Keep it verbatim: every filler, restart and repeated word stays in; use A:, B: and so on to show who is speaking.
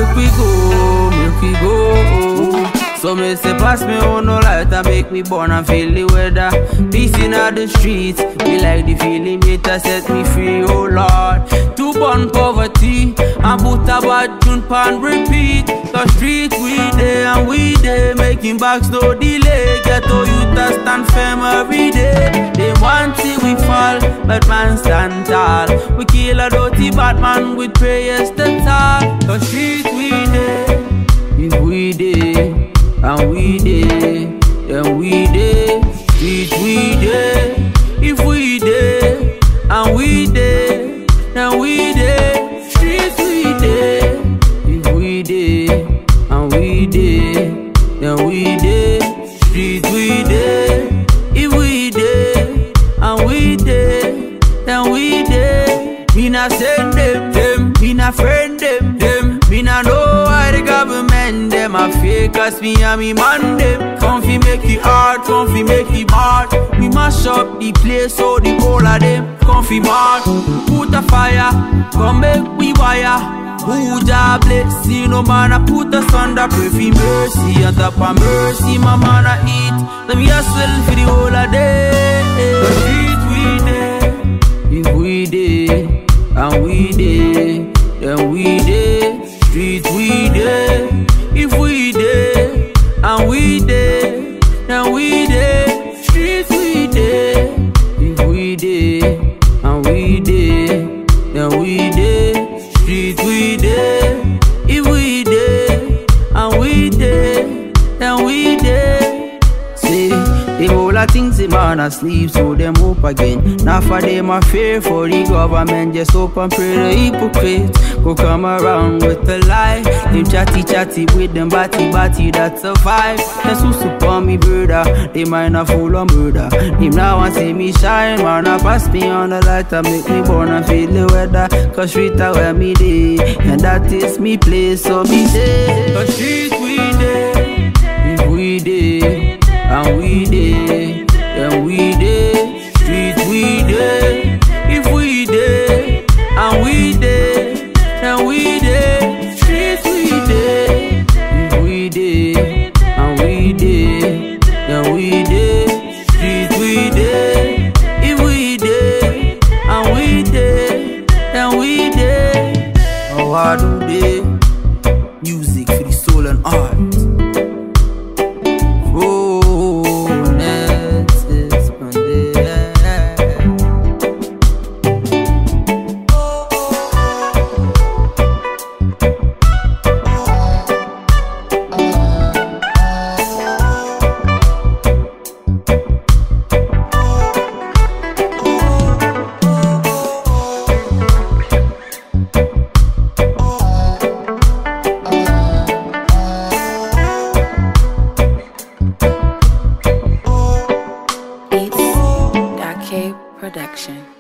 A: make we go, make we go. So me say pass me on no light and make me burn and feel the weather. Peace in all the streets, me like the feeling better set me free, oh Lord. To burn poverty and put a bad tune pan repeat. The street we day and we day, making backs no delay. Get to youth to stand firm every day. They want see we fall, but man stand tall. We kill a dirty bad man with prayers to talk. The street we day, if we day. And we dey, and we dey, street we dey. If we dey, and we dey, and we dey, street we dey. If we dey, and we dey, and we dey, street we dey. If we dey, and we dey, and we dey. Me na send them, them. Me na friend them, them. Me na know why the government them a fake as me and me man them. Come fi make it hard, come fi make it bad. We mash up the place so the whole of them come fi mad. Put a fire, come make we wire. Who job bless, see no man a put us under. Pray fi mercy, on top of mercy, my man a eat. Them yourself for the whole of day. The street we dey, if we dey, and we dey, then we dey. Street we dey, if we dey, and we dey, then we dey. Street we dey, if we dey, and we dey, then we dey. Street we dey, if we dey, and we dey, then we dey. Say, them all a things them man asleep, so them hope again. Now for them a fear for the government, just hope and pray the hypocrites go come around with the lie. Them chatty chatty with them batty batty that survive. That's who support me brother, they might not full of murder. Them now want see me shine, man a pass me on the light and make me burn and feel the weather. Cause street are where me day, and that is me place, so me day. Cause street we day, if we day, and we dey, then we dey. Street we dey, if we dey, and we dey, then we dey. Street we dey, if we dey, and we dey, then we dey. Street we dey, if we dey, and we dey, then we dey. Oh, I do dey music for the soul and art.
B: Production.